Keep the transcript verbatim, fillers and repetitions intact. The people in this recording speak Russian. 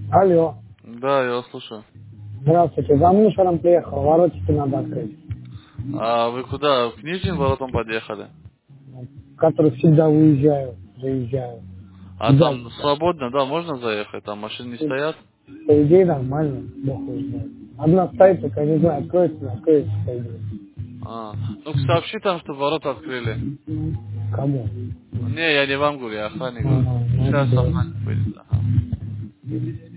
Алло. Да, я вас слушаю. Здравствуйте. За мусором приехал. Воротики надо открыть. А вы куда? К нижним воротам подъехали? В который всегда уезжаю, заезжаю. А там Газика. свободно, да, можно заехать? Там машины не стоят? По идее нормально. Бог его знает. Одна стоит, только я не знаю, откроется, не откроется, по идее. А, ну сообщи там, что ворота открыли. Кому? Не, я не вам говорю, я охране говорю. Ага, Сейчас ну, охранник выйдет. Ага. да.